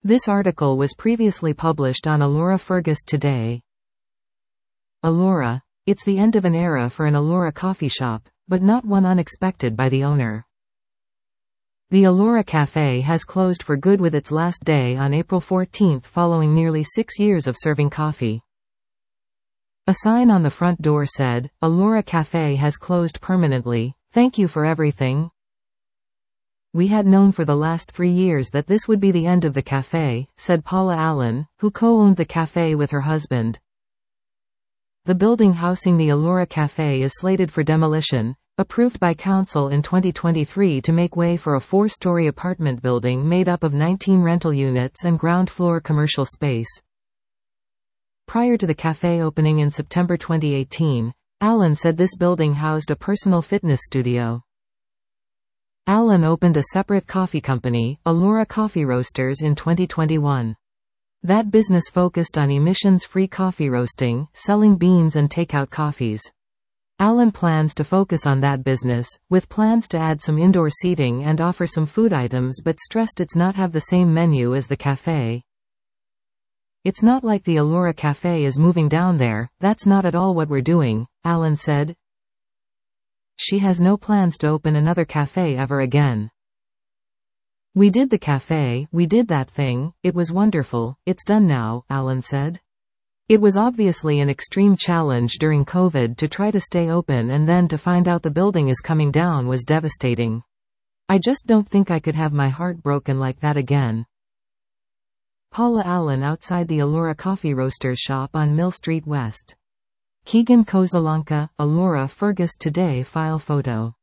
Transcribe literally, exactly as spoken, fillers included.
This article was previously published on Alora Fergus Today. Alora. It's the end of an era for an Alora coffee shop, but not one unexpected by the owner. The Alora Cafe has closed for good with its last day on April fourteenth following nearly six years of serving coffee. A sign on the front door said, "Alora Cafe has closed permanently. Thank you for everything." "We had known for the last three years that this would be the end of the cafe," said Paula Allen, who co-owned the cafe with her husband. The building housing the Alora Cafe is slated for demolition, approved by council in twenty twenty-three to make way for a four-story apartment building made up of nineteen rental units and ground-floor commercial space. Prior to the cafe opening in September twenty eighteen, Allen said this building housed a personal fitness studio. Allen opened a separate coffee company, Alora Coffee Roasters, in twenty twenty-one. That business focused on emissions-free coffee roasting, selling beans and takeout coffees. Allen plans to focus on that business, with plans to add some indoor seating and offer some food items, but stressed it's not have the same menu as the cafe. "It's not like the Alora Cafe is moving down there, that's not at all what we're doing," Allen said. She has no plans to open another cafe ever again. "We did the cafe, we did that thing, it was wonderful, it's done now," Allen said. "It was obviously an extreme challenge during COVID to try to stay open, and then to find out the building is coming down was devastating. I just don't think I could have my heart broken like that again." Paula Allen outside the Alora Coffee Roasters shop on Mill Street West. Keegan Kozalanka, Alora Fergus Today file photo.